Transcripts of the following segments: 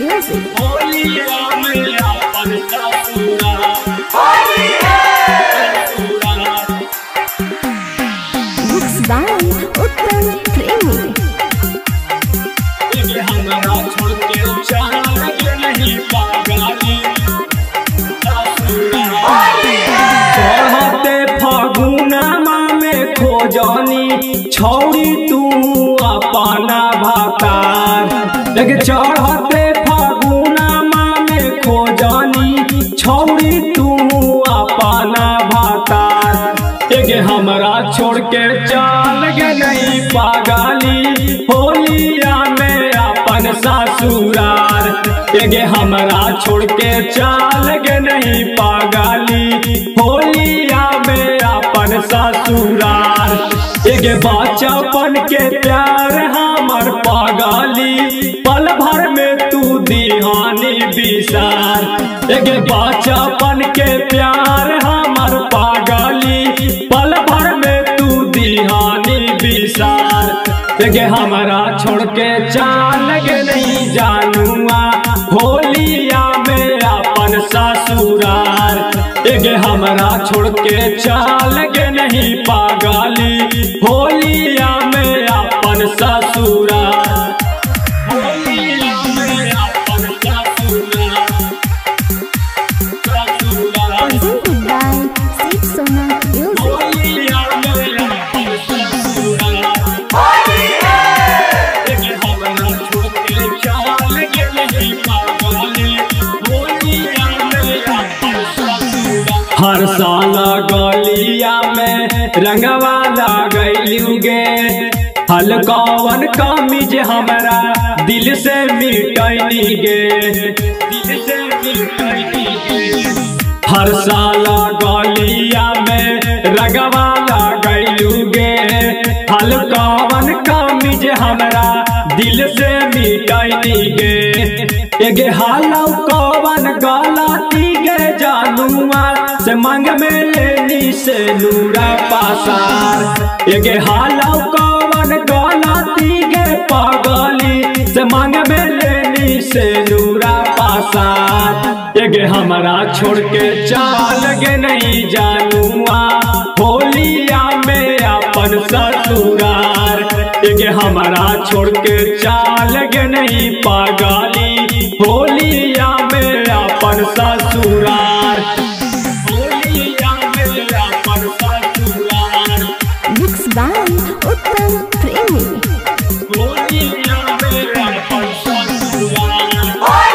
Music. Mixed by Uttam Premi. चढ़ते फगुनमा में खोजनी छौरी तू अपना भातार लेके चढ़ते फगुनमा में खोजनी छौरी तू अपना भातार एगे हमरा छोड़ के चल गे नहीं पागली होलिया में अपन ससुरार एगे हमरा छोड़ के चल गे नहीं पागली होलिया में अपन ससुरार एगे बचपन के प्यार हमर पागली पल भर में तू दीहानी बिसार एगे बचपन के प्यार हमर पागली पल भर में तू दीहानी बिसार एगे हमरा छोड़ के चाल गे नहीं जानूआ होलिया में अपन ससुरार एगे हमरा छोड़ के चाल गे नहीं पागली होलिया में अपन ससुरार होलिया में अपन ससुरार Presented by Sip Sona Music. होलिया में अपन ससुरार एगे हमरा छोड़ के चाल गे नहीं पागली होलिया में अपन ससुरार हर साल गलिया में रंगवा लगैलू गे हलकवन कमीज हमरा दिल से मिटैनी गे दिल से मिटैनी गे हर साल गलिया में रंगवा लगैलू गे हलकवन कमीज हमरा दिल से मिटैनी गे एगे हालौ कवन गलती गे जानूआ से मांग में लेनी से नूरा पासार एगे हालौ कवन गलती गे पागली से मांग में लेनी से नूरा पासार एगे हमरा छोड़ के चाल गे नहीं जानूआ होलिया में अपन ससुरार एगे हमरा छोड़ के चाल गे नहीं पागली होलिया में अपन ससुरार होलिया में अपन ससुरार Mixed by Uttam Premi. होलिया में अपन ससुरार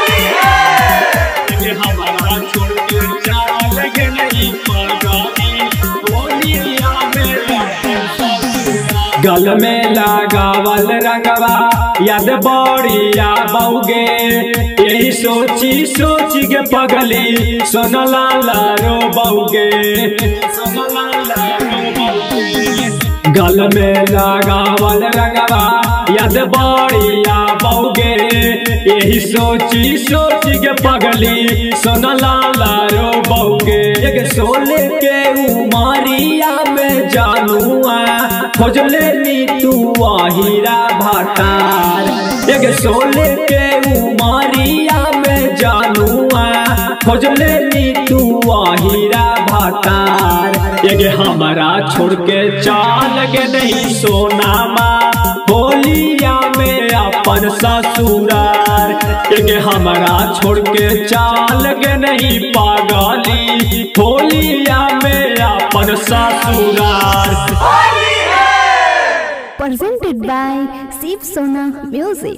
एगे हमरा छोड़ के चाल गे नहीं पागली होलिया में अपन ससुरार गल में लगावल रंगवा याद बड़िया बउगे यही सोची सोची के पगली सोनला रो बउगे सोनला रो बउगे गल में लगावल रंगवा याद बड़िया बउगे यही सोची सोची के पगली सोनला रो बउगे एक सोले के उमरिया में जानूआ खोजले नी तू हीरा भातार एक सोले के उमरिया में जानूआ खोजले नी तू हीरा भातार एक हमरा छोड़ के चाल गे नहीं सोनामा होलिया में अपन ससुरार एक हमरा छोड़ के चाल गे नहीं पागली होलिया में अपन ससुरार Presented by Sip Sona Music.